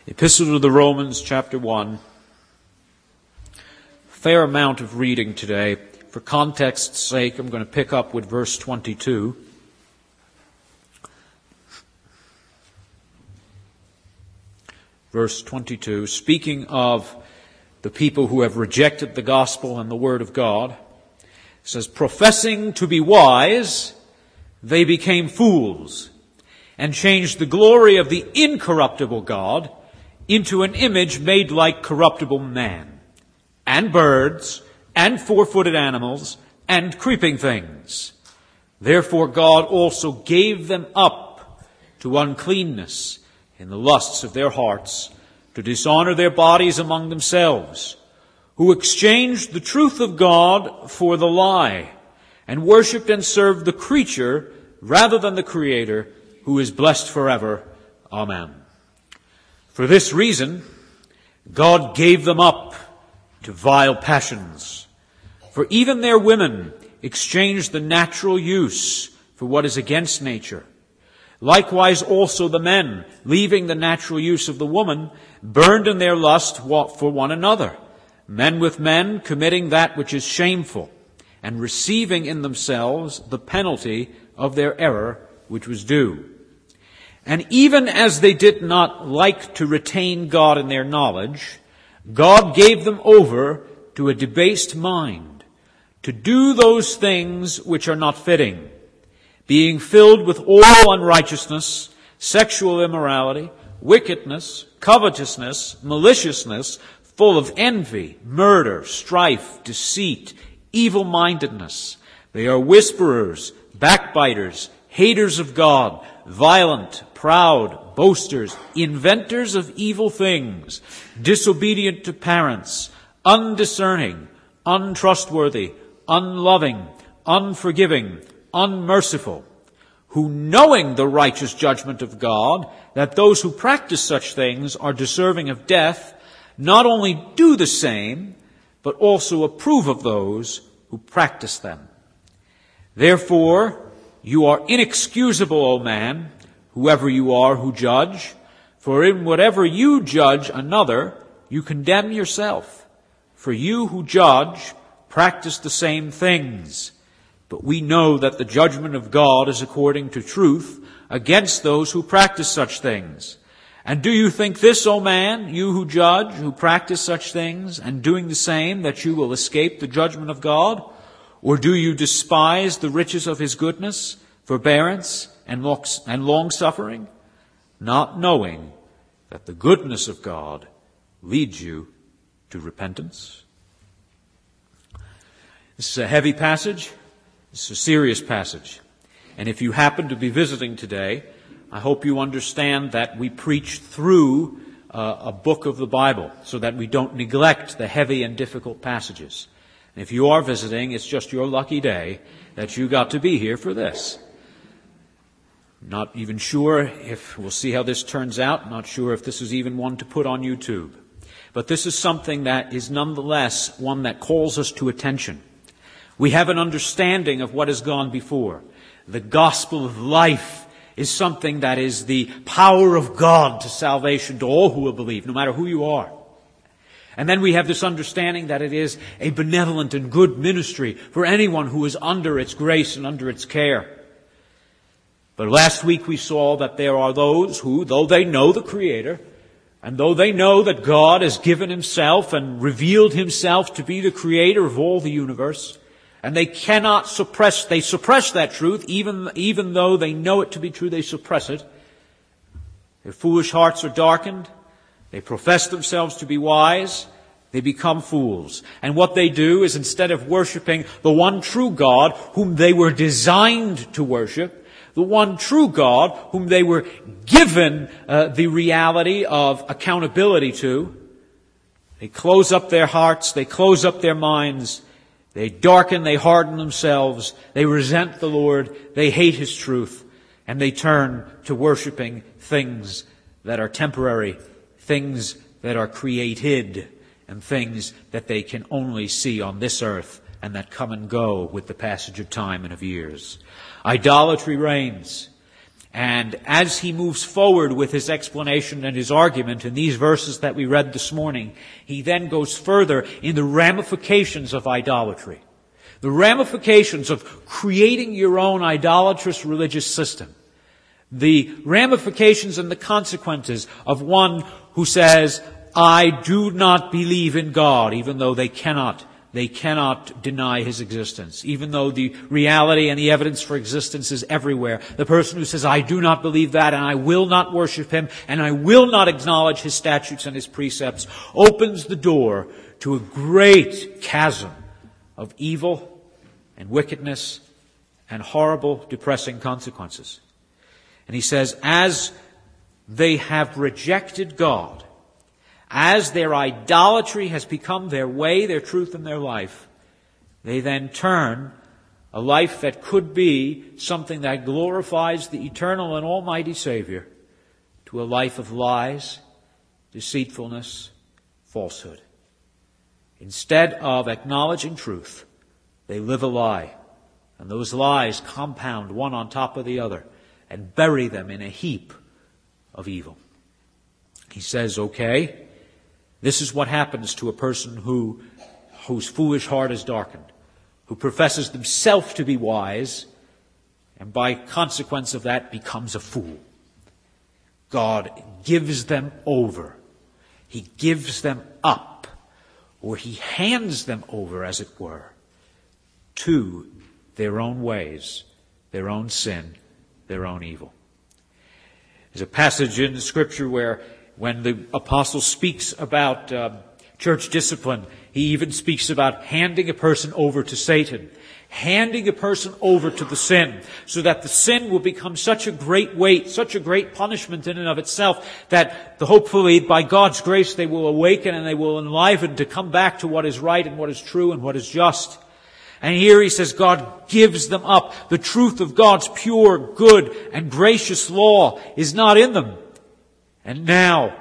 Epistle to the Romans, chapter 1. Fair amount of reading today. For context's sake, I'm going to pick up with verse 22. Verse 22, speaking of the people who have rejected the gospel and the word of God, it says, professing to be wise, they became fools, and changed the glory of the incorruptible God into an image made like corruptible man, and birds, and four-footed animals, and creeping things. Therefore God also gave them up to uncleanness in the lusts of their hearts, to dishonor their bodies among themselves, who exchanged the truth of God for the lie, and worshipped and served the creature rather than the Creator, who is blessed forever. Amen. For this reason, God gave them up to vile passions. For even their women exchanged the natural use for what is against nature. Likewise also the men, leaving the natural use of the woman, burned in their lust for one another, men with men committing that which is shameful, and receiving in themselves the penalty of their error which was due. And even as they did not like to retain God in their knowledge, God gave them over to a debased mind, to do those things which are not fitting, being filled with all unrighteousness, sexual immorality, wickedness, covetousness, maliciousness, full of envy, murder, strife, deceit, evil-mindedness. They are whisperers, backbiters, haters of God, violent, proud, boasters, inventors of evil things, disobedient to parents, undiscerning, untrustworthy, unloving, unforgiving, unmerciful, who knowing the righteous judgment of God, that those who practice such things are deserving of death, not only do the same, but also approve of those who practice them. Therefore, you are inexcusable, O man, whoever you are who judge, for in whatever you judge another, you condemn yourself. For you who judge practice the same things. But we know that the judgment of God is according to truth against those who practice such things. And do you think this, O man, you who judge, who practice such things, and doing the same, that you will escape the judgment of God? Or do you despise the riches of his goodness, forbearance, and long-suffering, not knowing that the goodness of God leads you to repentance? This is a heavy passage. This is a serious passage. And if you happen to be visiting today, I hope you understand that we preach through a book of the Bible so that we don't neglect the heavy and difficult passages. And if you are visiting, it's just your lucky day that you got to be here for this. Not even sure if, we'll see how this turns out, not sure if this is even one to put on YouTube. But this is something that is nonetheless one that calls us to attention. We have an understanding of what has gone before. The gospel of life is something that is the power of God to salvation to all who will believe, no matter who you are. And then we have this understanding that it is a benevolent and good ministry for anyone who is under its grace and under its care. But last week we saw that there are those who, though they know the Creator, and though they know that God has given himself and revealed himself to be the Creator of all the universe, and they cannot suppress that truth, even though they know it to be true, they suppress it. Their foolish hearts are darkened. They profess themselves to be wise. They become fools. And what they do is, instead of worshiping the one true God whom they were designed to worship, the one true God whom they were given the reality of accountability to, they close up their hearts, they close up their minds, they darken, they harden themselves, they resent the Lord, they hate his truth, and they turn to worshiping things that are temporary, things that are created, and things that they can only see on this earth and that come and go with the passage of time and of years. Idolatry reigns. And as he moves forward with his explanation and his argument in these verses that we read this morning, he then goes further in the ramifications of idolatry. The ramifications of creating your own idolatrous religious system. The ramifications and the consequences of one who says, I do not believe in God, even though they cannot deny his existence, even though the reality and the evidence for existence is everywhere. The person who says, I do not believe that, and I will not worship him, and I will not acknowledge his statutes and his precepts, opens the door to a great chasm of evil and wickedness and horrible, depressing consequences. And he says, as they have rejected God, as their idolatry has become their way, their truth, and their life, they then turn a life that could be something that glorifies the eternal and almighty Savior to a life of lies, deceitfulness, falsehood. Instead of acknowledging truth, they live a lie. And those lies compound one on top of the other and bury them in a heap of evil. He says, okay, this is what happens to a person whose foolish heart is darkened, who professes themselves to be wise, and by consequence of that becomes a fool. God gives them over. He gives them up, or he hands them over, as it were, to their own ways, their own sin, their own evil. There's a passage in the Scripture where when the apostle speaks about church discipline, he even speaks about handing a person over to Satan, handing a person over to the sin, so that the sin will become such a great weight, such a great punishment in and of itself, that hopefully by God's grace they will awaken and they will enliven to come back to what is right and what is true and what is just. And here he says God gives them up. The truth of God's pure, good, and gracious law is not in them. And now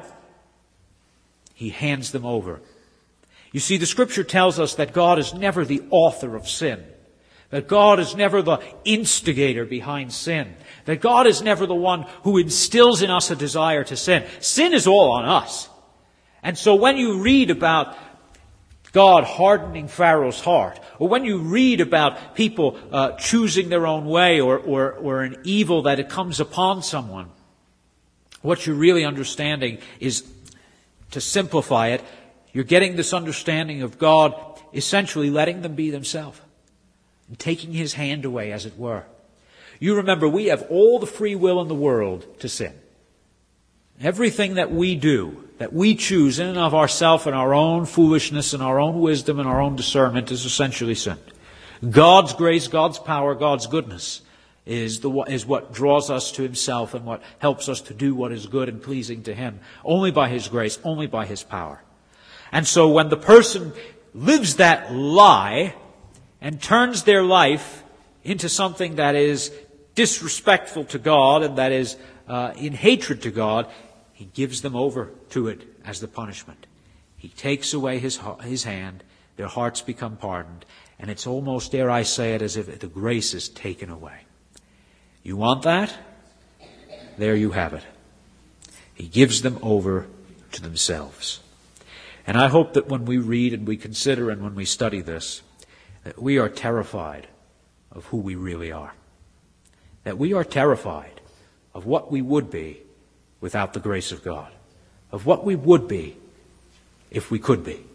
he hands them over. You see, the Scripture tells us that God is never the author of sin. That God is never the instigator behind sin. That God is never the one who instills in us a desire to sin. Sin is all on us. And so when you read about God hardening Pharaoh's heart, or when you read about people choosing their own way, or an evil that it comes upon someone, what you're really understanding is, to simplify it, you're getting this understanding of God essentially letting them be themselves and taking his hand away, as it were. You remember, we have all the free will in the world to sin. Everything that we do, that we choose in and of ourselves and our own foolishness and our own wisdom and our own discernment, is essentially sin. God's grace, God's power, God's goodness is what draws us to himself and what helps us to do what is good and pleasing to him. Only by his grace, only by his power. And so when the person lives that lie and turns their life into something that is disrespectful to God and that is in hatred to God, he gives them over to it as the punishment. He takes away his hand, their hearts become hardened, and it's almost, dare I say it, as if the grace is taken away. You want that? There you have it. He gives them over to themselves. And I hope that when we read and we consider and when we study this, that we are terrified of who we really are. That we are terrified of what we would be without the grace of God. Of what we would be if we could be.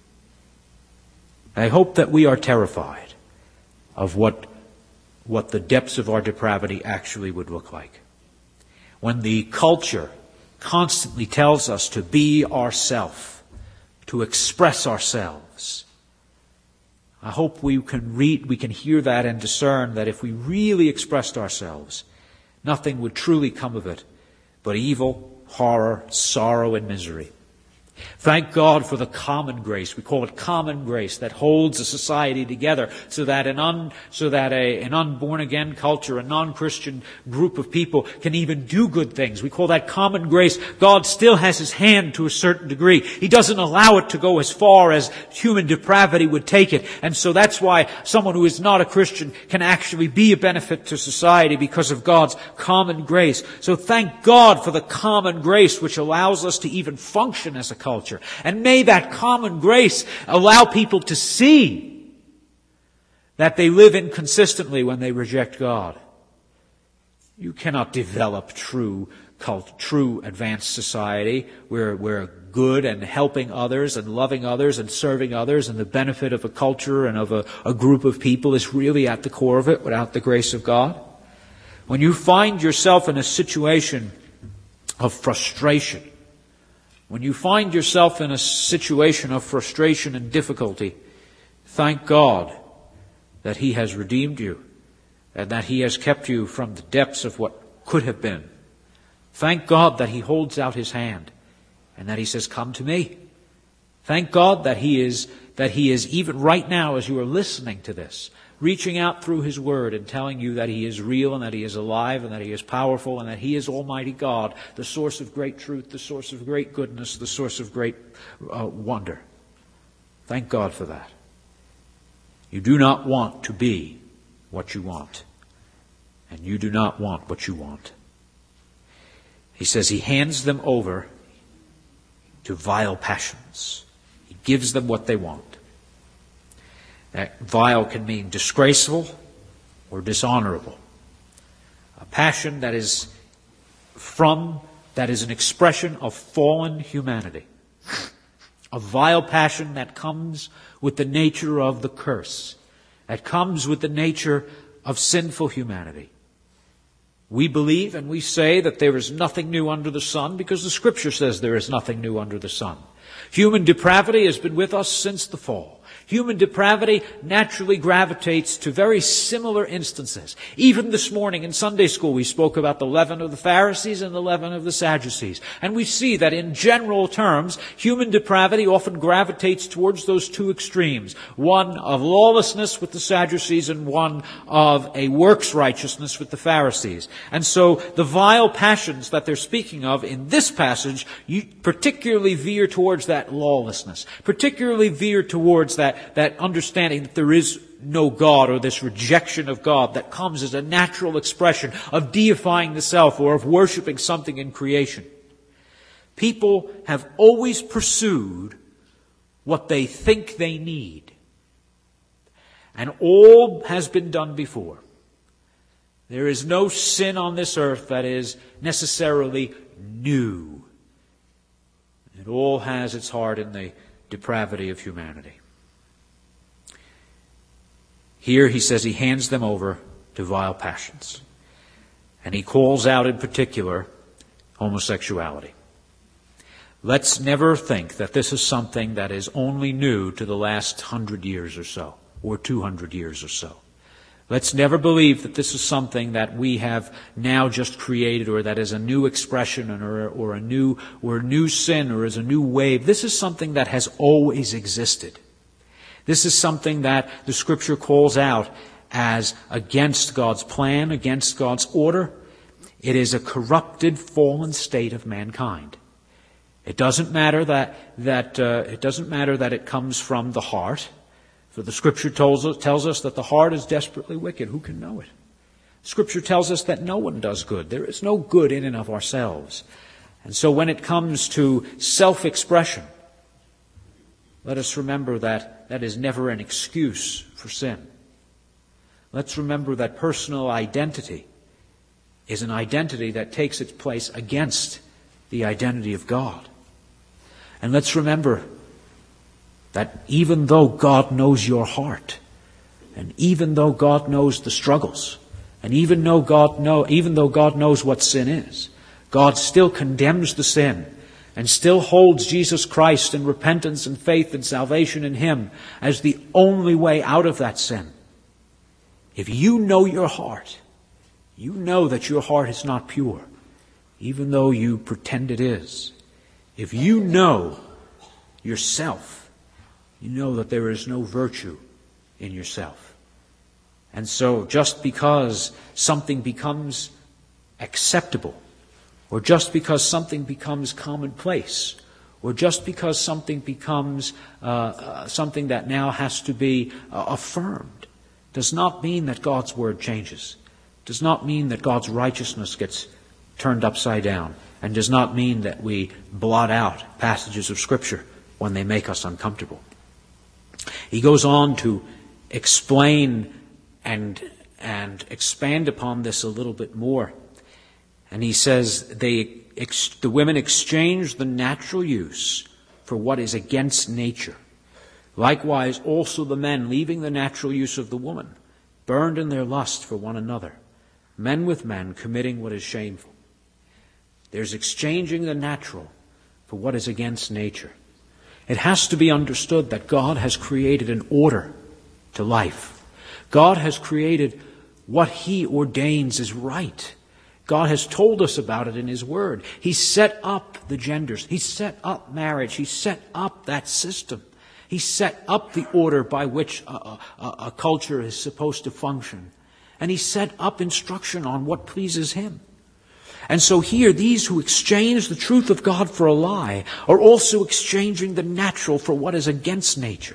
I hope that we are terrified of what the depths of our depravity actually would look like. When the culture constantly tells us to be ourself, to express ourselves, I hope we can hear that and discern that if we really expressed ourselves, nothing would truly come of it but evil, horror, sorrow, and misery. Thank God for the common grace. We call it common grace that holds a society together so that an unborn again culture, a non-Christian group of people can even do good things. We call that common grace. God still has His hand to a certain degree. He doesn't allow it to go as far as human depravity would take it. And so that's why someone who is not a Christian can actually be a benefit to society because of God's common grace. So thank God for the common grace which allows us to even function as a culture. And may that common grace allow people to see that they live inconsistently when they reject God. You cannot develop true advanced society where good and helping others and loving others and serving others and the benefit of a culture and of a group of people is really at the core of it without the grace of God. When you find yourself in a situation of frustration, when you find yourself in a situation of frustration and difficulty, thank God that He has redeemed you and that He has kept you from the depths of what could have been. Thank God that He holds out His hand and that He says, "Come to me." Thank God that He is even right now as you are listening to this, reaching out through His Word and telling you that He is real and that He is alive and that He is powerful and that He is Almighty God, the source of great truth, the source of great goodness, the source of great wonder. Thank God for that. You do not want to be what you want, and you do not want what you want. He says He hands them over to vile passions. He gives them what they want. That vile can mean disgraceful or dishonorable. A passion that is an expression of fallen humanity. A vile passion that comes with the nature of the curse. That comes with the nature of sinful humanity. We believe and we say that there is nothing new under the sun because the Scripture says there is nothing new under the sun. Human depravity has been with us since the fall. Human depravity naturally gravitates to very similar instances. Even this morning in Sunday school we spoke about the leaven of the Pharisees and the leaven of the Sadducees. And we see that in general terms, human depravity often gravitates towards those two extremes. One of lawlessness with the Sadducees and one of a works righteousness with the Pharisees. And so the vile passions that they're speaking of in this passage particularly veer towards that lawlessness, particularly veer towards that understanding that there is no God, or this rejection of God that comes as a natural expression of deifying the self or of worshiping something in creation. People have always pursued what they think they need. And all has been done before. There is no sin on this earth that is necessarily new. It all has its heart in the depravity of humanity. Here he says he hands them over to vile passions. And he calls out in particular homosexuality. Let's never think that this is something that is only new to the last 100 years or so, or 200 years or so. Let's never believe that this is something that we have now just created, or that is a new expression, or a new sin, or is a new wave. This is something that has always existed. This is something that the Scripture calls out as against God's plan, against God's order. It is a corrupted, fallen state of mankind. It doesn't matter that it comes from the heart, for the Scripture tells us that the heart is desperately wicked. Who can know it? Scripture tells us that no one does good. There is no good in and of ourselves. And so when it comes to self-expression, let us remember that that is never an excuse for sin. Let's remember that personal identity is an identity that takes its place against the identity of God. And let's remember that even though God knows your heart, and even though God knows the struggles, and even though God knows what sin is, God still condemns the sin and still holds Jesus Christ and repentance and faith and salvation in Him as the only way out of that sin. If you know your heart, you know that your heart is not pure, even though you pretend it is. If you know yourself, you know that there is no virtue in yourself. And so just because something becomes acceptable, or just because something becomes commonplace, or just because something becomes something that now has to be affirmed, does not mean that God's word changes, does not mean that God's righteousness gets turned upside down, and does not mean that we blot out passages of Scripture when they make us uncomfortable. He goes on to explain and expand upon this a little bit more. And he says the women exchange the natural use for what is against nature. Likewise also the men, leaving the natural use of the woman, burned in their lust for one another, men with men committing what is shameful. There's exchanging the natural for what is against nature. It has to be understood that God has created an order to life. God has created what He ordains is right. God has told us about it in His Word. He set up the genders. He set up marriage. He set up that system. He set up the order by which a culture is supposed to function. And He set up instruction on what pleases Him. And so here, these who exchange the truth of God for a lie are also exchanging the natural for what is against nature.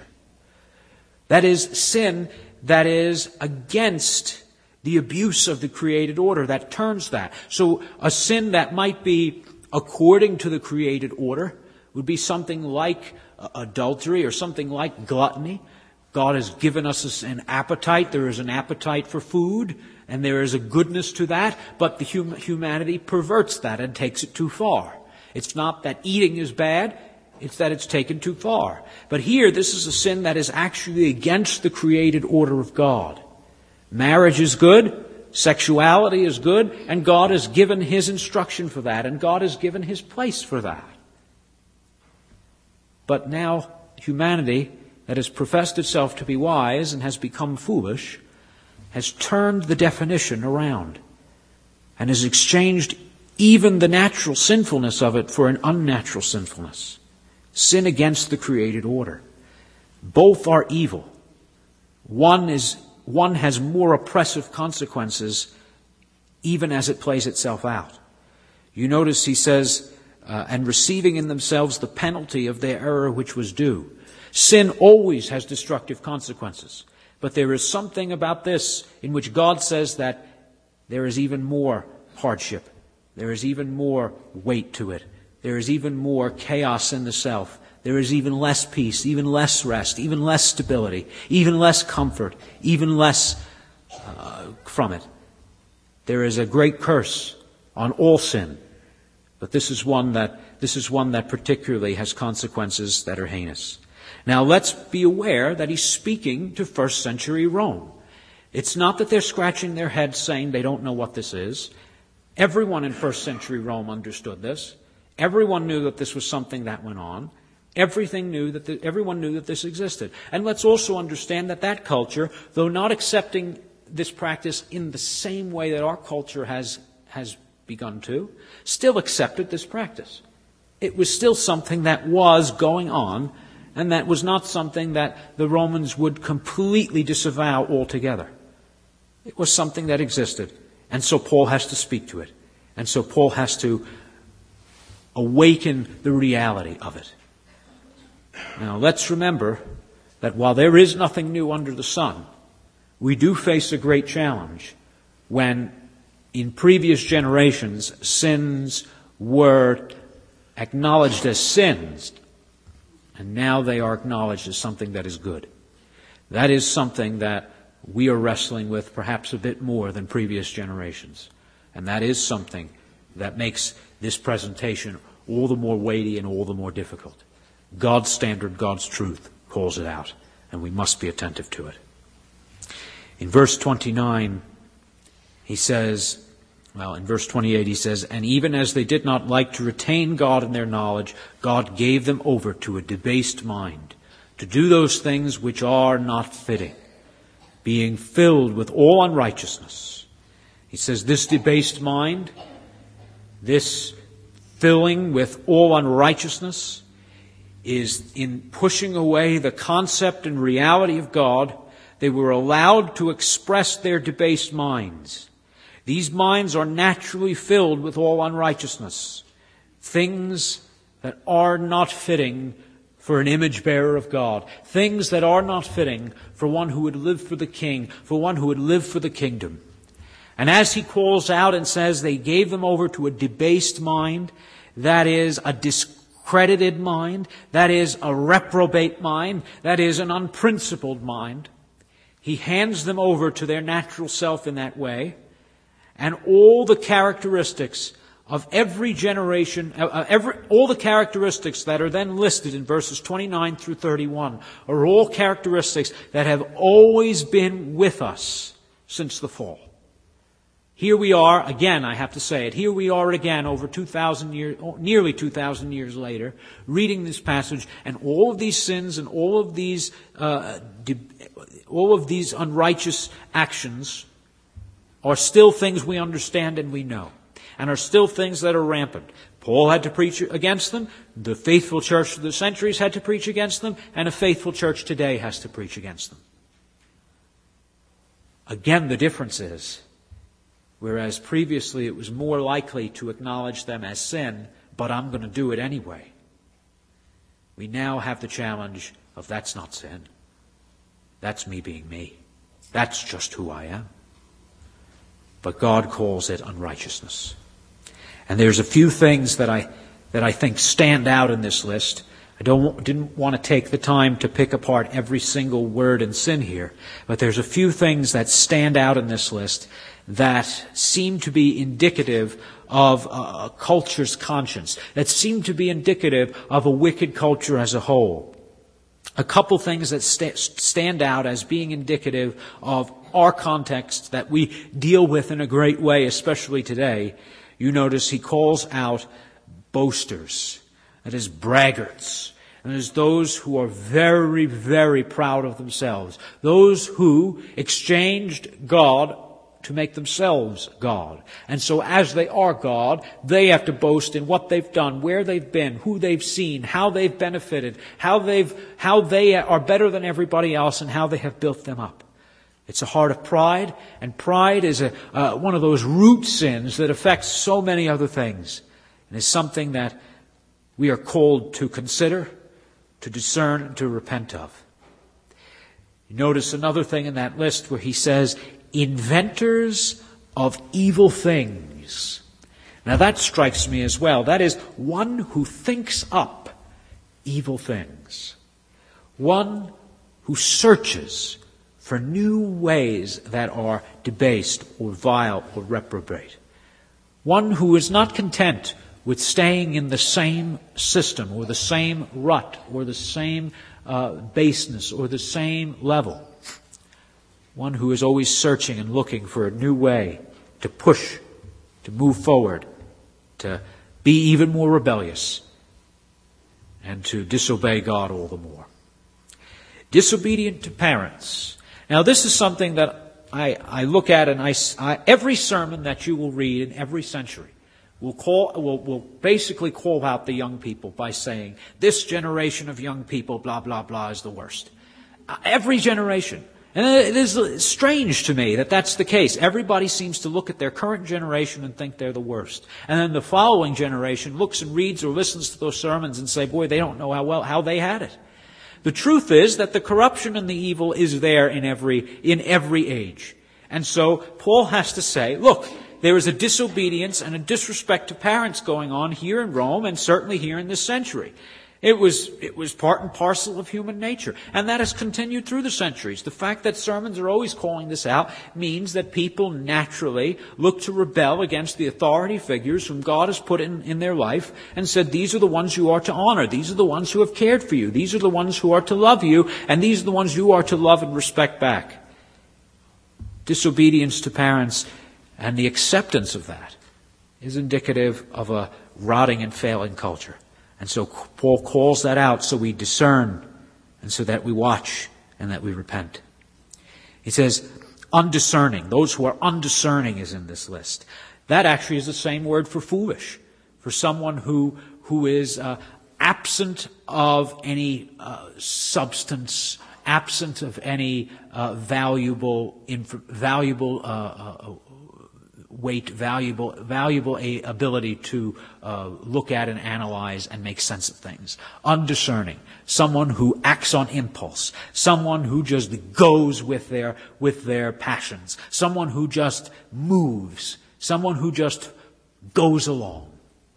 That is sin that is against the abuse of the created order, that turns that. So a sin that might be according to the created order would be something like adultery or something like gluttony. God has given us an appetite. There is an appetite for food, and there is a goodness to that, but the humanity perverts that and takes it too far. It's not that eating is bad, it's that it's taken too far. But here, this is a sin that is actually against the created order of God. Marriage is good, sexuality is good, and God has given His instruction for that, and God has given His place for that. But now, humanity that has professed itself to be wise and has become foolish has turned the definition around and has exchanged even the natural sinfulness of it for an unnatural sinfulness. Sin against the created order. Both are evil. One has more oppressive consequences even as it plays itself out. You notice he says, and receiving in themselves the penalty of their error which was due. Sin always has destructive consequences. But there is something about this in which God says that there is even more hardship. There is even more weight to it. There is even more chaos in the self. There is even less peace, even less rest, even less stability, even less comfort, even less from it. There is a great curse on all sin. But this is one that particularly has consequences that are heinous. Now let's be aware that he's speaking to first century Rome. It's not that they're scratching their heads saying they don't know what this is. Everyone in first century Rome understood this. Everyone knew that this was something that went on. Everyone knew that this existed. And let's also understand that culture, though not accepting this practice in the same way that our culture has begun to, still accepted this practice. It was still something that was going on, and that was not something that the Romans would completely disavow altogether. It was something that existed. And so Paul has to speak to it. And so Paul has to awaken the reality of it. Now let's remember that while there is nothing new under the sun, we do face a great challenge when in previous generations sins were acknowledged as sins. And now they are acknowledged as something that is good. That is something that we are wrestling with perhaps a bit more than previous generations. And that is something that makes this presentation all the more weighty and all the more difficult. God's standard, God's truth calls it out, and we must be attentive to it. In verse 29, he says, in verse 28 he says, and even as they did not like to retain God in their knowledge, God gave them over to a debased mind, to do those things which are not fitting, being filled with all unrighteousness. He says this debased mind, this filling with all unrighteousness, is in pushing away the concept and reality of God, they were allowed to express their debased minds. These minds are naturally filled with all unrighteousness, things that are not fitting for an image bearer of God, things that are not fitting for one who would live for the King, for one who would live for the kingdom. And as he calls out and says they gave them over to a debased mind, that is a discredited mind, that is a reprobate mind, that is an unprincipled mind, he hands them over to their natural self in that way, and all the characteristics of every generation, all the characteristics that are then listed in verses 29 through 31 are all characteristics that have always been with us since the fall. Here we are, again, I have to say it, here we are again over 2,000 years, nearly 2,000 years later, reading this passage, and all of these sins and all of these unrighteous actions are still things we understand and we know, and are still things that are rampant. Paul had to preach against them, the faithful church of the centuries had to preach against them, and a faithful church today has to preach against them. Again, the difference is, whereas previously it was more likely to acknowledge them as sin, but I'm going to do it anyway, we now have the challenge of that's not sin. That's me being me. That's just who I am. But God calls it unrighteousness. And there's a few things that I think stand out in this list. I didn't want to take the time to pick apart every single word and sin here, but there's a few things that stand out in this list that seem to be indicative of a culture's conscience, that seem to be indicative of a wicked culture as a whole. A couple things that stand out as being indicative of our context that we deal with in a great way, especially today. You notice he calls out boasters, that is braggarts, and there's those who are very, very proud of themselves, those who exchanged God to make themselves God. And so as they are God, they have to boast in what they've done, where they've been, who they've seen, how they've benefited, how they are better than everybody else, and how they have built them up. It's a heart of pride, and pride is one of those root sins that affects so many other things, and is something that we are called to consider, to discern, and to repent of. You notice another thing in that list where he says, inventors of evil things. Now that strikes me as well. That is one who thinks up evil things. One who searches for new ways that are debased or vile or reprobate. One who is not content with staying in the same system or the same rut or the same baseness or the same level. One who is always searching and looking for a new way to push, to move forward, to be even more rebellious, and to disobey God all the more. Disobedient to parents. Now this is something that I look at, and every sermon that you will read in every century will basically call out the young people by saying, this generation of young people, blah, blah, blah, is the worst. Every generation. And it is strange to me that that's the case. Everybody seems to look at their current generation and think they're the worst. And then the following generation looks and reads or listens to those sermons and say, boy, they don't know how they had it. The truth is that the corruption and the evil is there in every age. And so Paul has to say, look, there is a disobedience and a disrespect to parents going on here in Rome and certainly here in this century. It was part and parcel of human nature. And that has continued through the centuries. The fact that sermons are always calling this out means that people naturally look to rebel against the authority figures whom God has put in their life and said, these are the ones you are to honor. These are the ones who have cared for you. These are the ones who are to love you. And these are the ones you are to love and respect back. Disobedience to parents and the acceptance of that is indicative of a rotting and failing culture. And so Paul calls that out so we discern and so that we watch and that we repent. He says, undiscerning. Those who are undiscerning is in this list. That actually is the same word for foolish. For someone who is absent of any substance, absent of any valuable ability to look at and analyze and make sense of things. Undiscerning. Someone who acts on impulse. Someone who just goes with their passions. Someone who just moves. Someone who just goes along.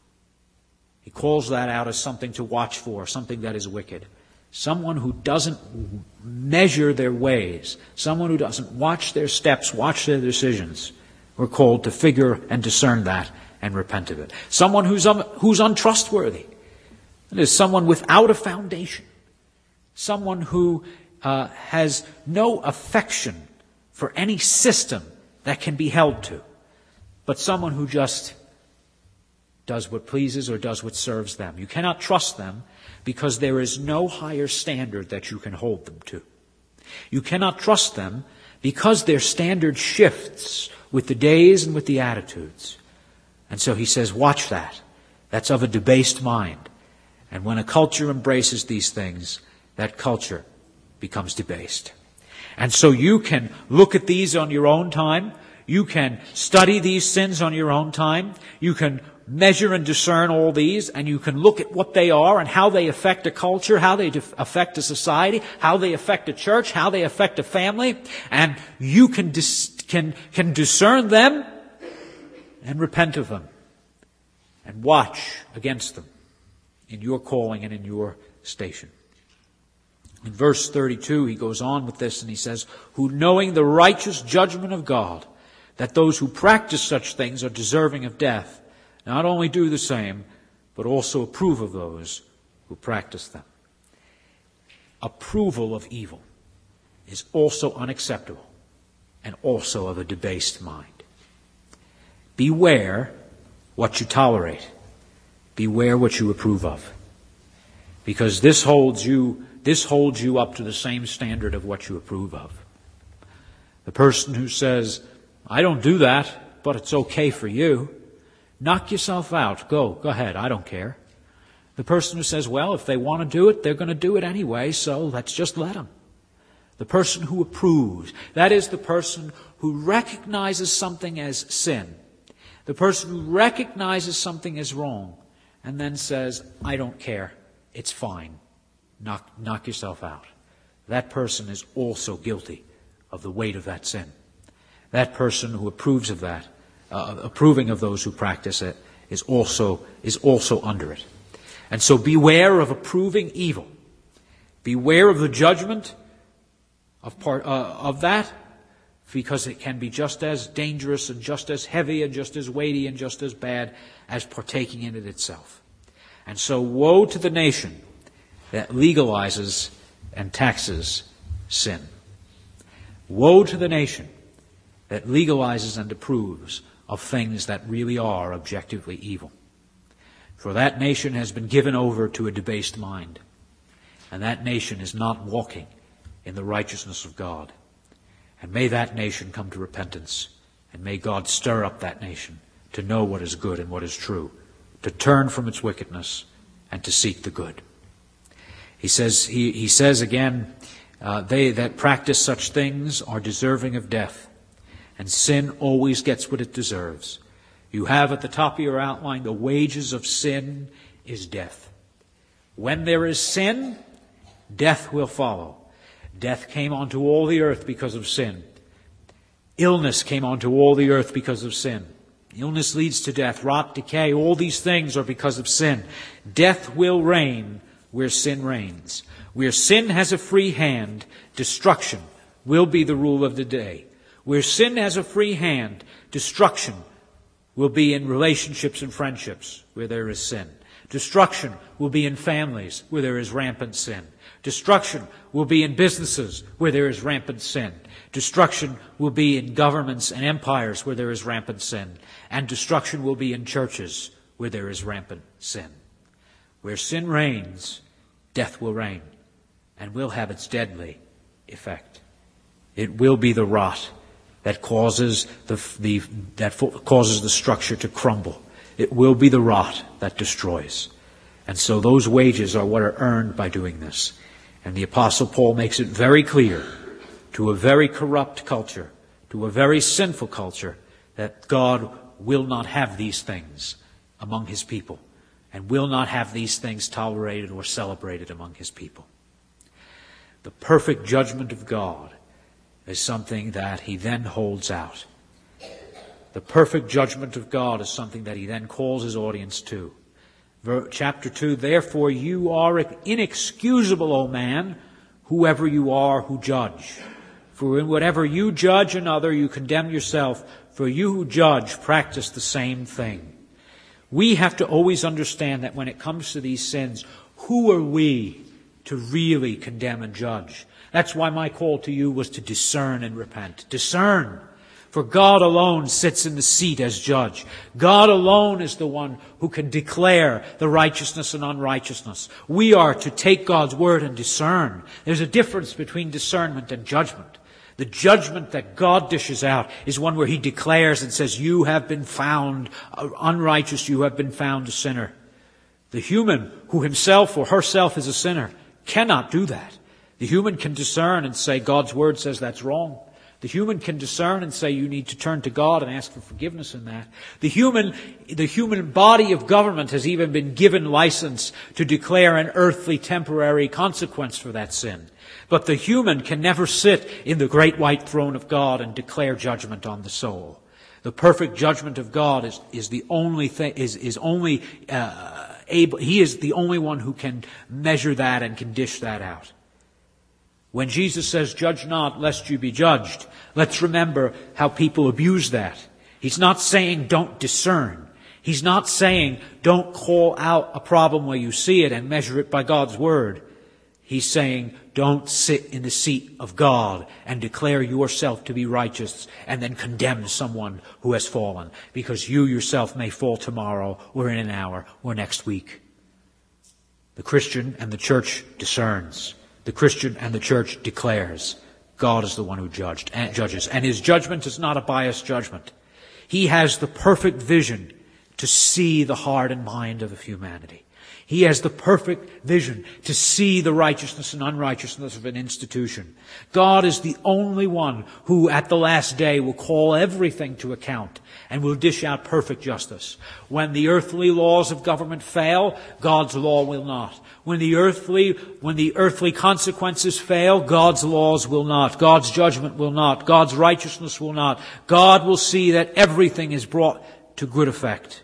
He calls that out as something to watch for, something that is wicked. Someone who doesn't measure their ways. Someone who doesn't watch their steps, watch their decisions. We're called to figure and discern that and repent of it. Someone who's untrustworthy. It is someone without a foundation. Someone who has no affection for any system that can be held to. But someone who just does what pleases or does what serves them. You cannot trust them because there is no higher standard that you can hold them to. You cannot trust them because their standard shifts with the days and with the attitudes. And so he says, watch that. That's of a debased mind. And when a culture embraces these things, that culture becomes debased. And so you can look at these on your own time. You can study these sins on your own time. You can measure and discern all these, and you can look at what they are and how they affect a culture, how they affect a society, how they affect a church, how they affect a family, and you can discern them and repent of them and watch against them in your calling and in your station. In verse 32, he goes on with this and he says, who knowing the righteous judgment of God, that those who practice such things are deserving of death, not only do the same, but also approve of those who practice them. Approval of evil is also unacceptable and also of a debased mind. Beware what you tolerate. Beware what you approve of. Because this holds you up to the same standard of what you approve of. The person who says, I don't do that, but it's okay for you. Knock yourself out. Go ahead. I don't care. The person who says, well, if they want to do it, they're going to do it anyway, so let's just let them. The person who approves, that is the person who recognizes something as sin. The person who recognizes something as wrong and then says, I don't care. It's fine. Knock yourself out. That person is also guilty of the weight of that sin. That person who approves of that, approving of those who practice it, is also under it. And so beware of approving evil. Beware of the judgment of that, because it can be just as dangerous and just as heavy and just as weighty and just as bad as partaking in it itself. And so woe to the nation that legalizes and taxes sin. Woe to the nation that legalizes and approves of things that really are objectively evil. For that nation has been given over to a debased mind, and that nation is not walking in the righteousness of God. And may that nation come to repentance, and may God stir up that nation to know what is good and what is true, to turn from its wickedness and to seek the good. He says again, they that practice such things are deserving of death. And sin always gets what it deserves. You have at the top of your outline, the wages of sin is death. When there is sin, death will follow. Death came onto all the earth because of sin. Illness came onto all the earth because of sin. Illness leads to death, rot, decay. All these things are because of sin. Death will reign where sin reigns. Where sin has a free hand, destruction will be the rule of the day. Where sin has a free hand, destruction will be in relationships and friendships where there is sin. Destruction will be in families where there is rampant sin. Destruction will be in businesses where there is rampant sin. Destruction will be in governments and empires where there is rampant sin. And destruction will be in churches where there is rampant sin. Where sin reigns, death will reign and will have its deadly effect. It will be the rot that causes the structure to crumble. It will be the rot that destroys. And so those wages are what are earned by doing this. And the Apostle Paul makes it very clear to a very corrupt culture, to a very sinful culture, that God will not have these things among his people and will not have these things tolerated or celebrated among his people. The perfect judgment of God is something that he then holds out. The perfect judgment of God is something that he then calls his audience to. Chapter 2, therefore you are inexcusable, O man, whoever you are who judge. For in whatever you judge another, you condemn yourself. For you who judge practice the same thing. We have to always understand that when it comes to these sins, who are we to really condemn and judge? That's why my call to you was to discern and repent. Discern. For God alone sits in the seat as judge. God alone is the one who can declare the righteousness and unrighteousness. We are to take God's word and discern. There's a difference between discernment and judgment. The judgment that God dishes out is one where he declares and says, you have been found unrighteous, you have been found a sinner. The human who himself or herself is a sinner cannot do that. The human can discern and say, God's word says that's wrong. The human can discern and say you need to turn to God and ask for forgiveness in that. The human body of government has even been given license to declare an earthly temporary consequence for that sin. But the human can never sit in the great white throne of God and declare judgment on the soul. The perfect judgment of God is the only thing, is only able. He is the only one who can measure that and can dish that out. When Jesus says, judge not, lest you be judged, let's remember how people abuse that. He's not saying don't discern. He's not saying don't call out a problem where you see it and measure it by God's word. He's saying don't sit in the seat of God and declare yourself to be righteous and then condemn someone who has fallen, because you yourself may fall tomorrow or in an hour or next week. The Christian and the church discerns. The Christian and the church declares. God is the one who judges. And his judgment is not a biased judgment. He has the perfect vision to see the heart and mind of humanity. He has the perfect vision to see the righteousness and unrighteousness of an institution. God is the only one who at the last day will call everything to account and will dish out perfect justice. When the earthly laws of government fail, God's law will not. When the earthly consequences fail, God's laws will not. God's judgment will not. God's righteousness will not. God will see that everything is brought to good effect.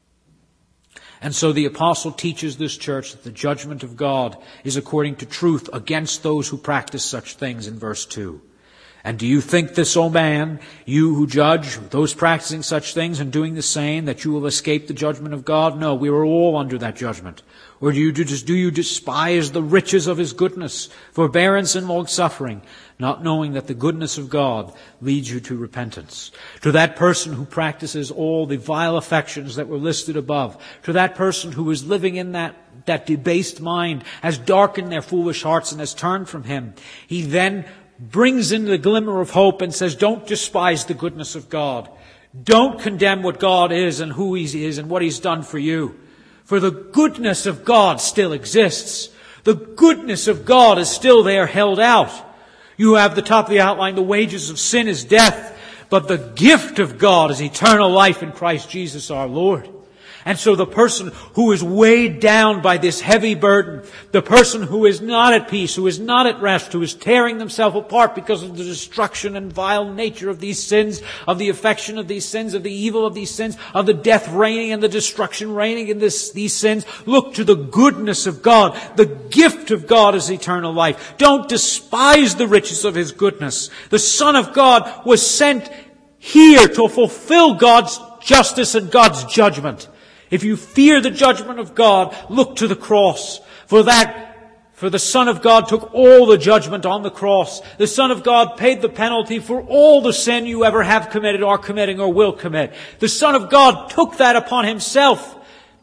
And so the apostle teaches this church that the judgment of God is according to truth against those who practice such things in verse 2. And do you think this, O man, you who judge, those practicing such things and doing the same, that you will escape the judgment of God? No, we are all under that judgment. Or do you despise the riches of his goodness, forbearance and long-suffering, not knowing that the goodness of God leads you to repentance? To that person who practices all the vile affections that were listed above, to that person who is living in that debased mind, has darkened their foolish hearts and has turned from him, he then brings in the glimmer of hope and says, don't despise the goodness of God. Don't condemn what God is and who he is and what he's done for you. For the goodness of God still exists. The goodness of God is still there held out. You have the top of the outline, the wages of sin is death, but the gift of God is eternal life in Christ Jesus our Lord. And so the person who is weighed down by this heavy burden, the person who is not at peace, who is not at rest, who is tearing themselves apart because of the destruction and vile nature of these sins, of the affection of these sins, of the evil of these sins, of the death reigning and the destruction reigning in these sins, look to the goodness of God. The gift of God is eternal life. Don't despise the riches of his goodness. The Son of God was sent here to fulfill God's justice and God's judgment. If you fear the judgment of God, look to the cross. For the Son of God took all the judgment on the cross. The Son of God paid the penalty for all the sin you ever have committed, are committing, or will commit. The Son of God took that upon himself.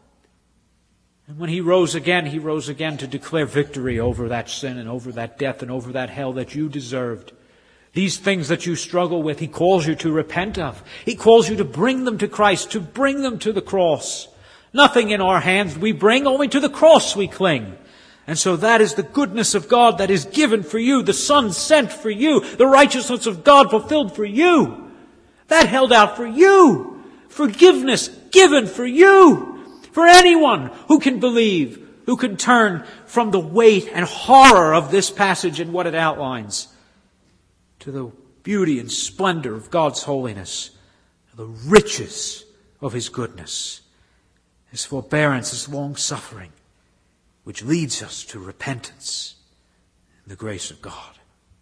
And when he rose again to declare victory over that sin and over that death and over that hell that you deserved. These things that you struggle with, he calls you to repent of. He calls you to bring them to Christ, to bring them to the cross. Nothing in our hands we bring, only to the cross we cling. And so that is the goodness of God that is given for you, the Son sent for you, the righteousness of God fulfilled for you. That held out for you. Forgiveness given for you. For anyone who can believe, who can turn from the weight and horror of this passage and what it outlines to the beauty and splendor of God's holiness, the riches of His goodness, His forbearance, His long-suffering, which leads us to repentance and the grace of God.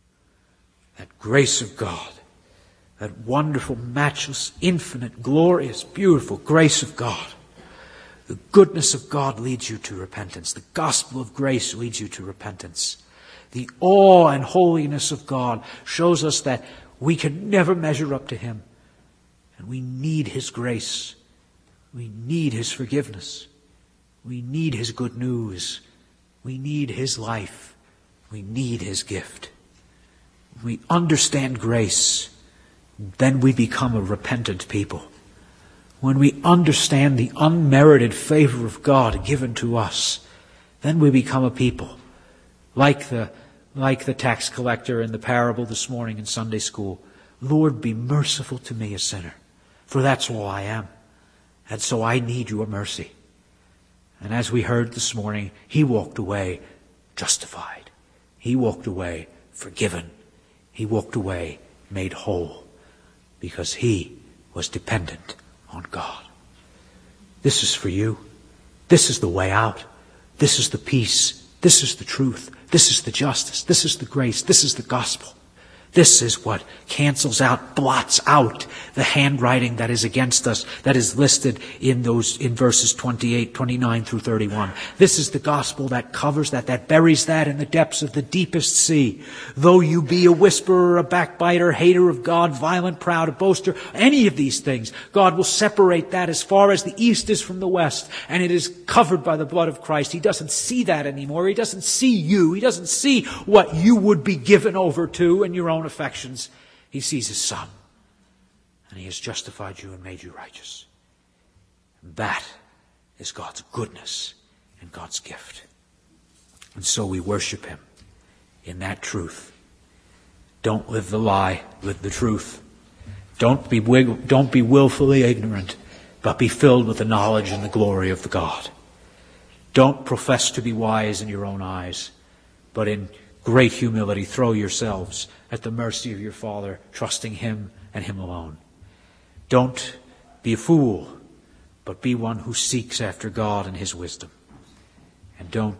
That grace of God, that wonderful, matchless, infinite, glorious, beautiful grace of God. The goodness of God leads you to repentance. The gospel of grace leads you to repentance. The awe and holiness of God shows us that we can never measure up to Him. And we need His grace. We need His forgiveness. We need His good news. We need His life. We need His gift. When we understand grace, then we become a repentant people. When we understand the unmerited favor of God given to us, then we become a people like the tax collector in the parable this morning in Sunday school. Lord, be merciful to me, a sinner, for that's all I am. And so I need your mercy. And as we heard this morning, he walked away justified. He walked away forgiven. He walked away made whole because he was dependent on God. This is for you. This is the way out. This is the peace. This is the truth. This is the justice. This is the grace. This is the gospel. This is what cancels out, blots out the handwriting that is against us, that is listed in verses 28, 29 through 31. This is the gospel that covers that buries that in the depths of the deepest sea. Though you be a whisperer, a backbiter, hater of God, violent, proud, a boaster, any of these things, God will separate that as far as the east is from the west, and it is covered by the blood of Christ. He doesn't see that anymore. He doesn't see you. He doesn't see what you would be given over to in your own affections. He sees His Son, and He has justified you and made you righteous. That is God's goodness and God's gift. And so we worship Him in that truth. Don't live the lie, live the truth. Don't be willfully ignorant, but be filled with the knowledge and the glory of the God. Don't profess to be wise in your own eyes, but in great humility throw yourselves at the mercy of your Father, trusting Him and Him alone. Don't be a fool, but be one who seeks after God and His wisdom. And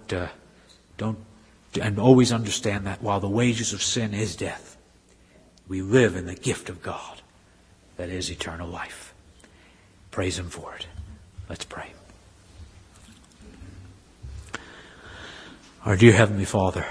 and always understand that while the wages of sin is death, we live in the gift of God that is eternal life. Praise Him for it. Let's pray. Our dear Heavenly Father,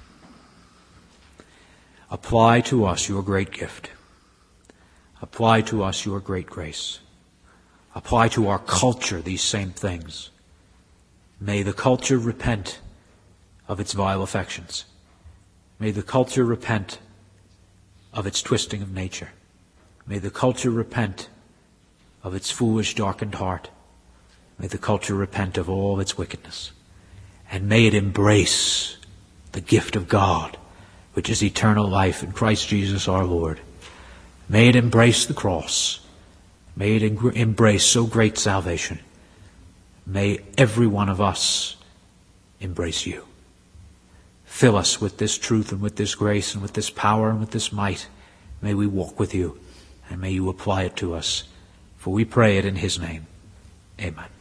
apply to us your great gift. Apply to us your great grace. Apply to our culture these same things. May the culture repent of its vile affections. May the culture repent of its twisting of nature. May the culture repent of its foolish, darkened heart. May the culture repent of all its wickedness. And may it embrace the gift of God, which is eternal life in Christ Jesus our Lord. May it embrace the cross. May it embrace so great salvation. May every one of us embrace you. Fill us with this truth and with this grace and with this power and with this might. May we walk with you, and may you apply it to us. For we pray it in His name. Amen.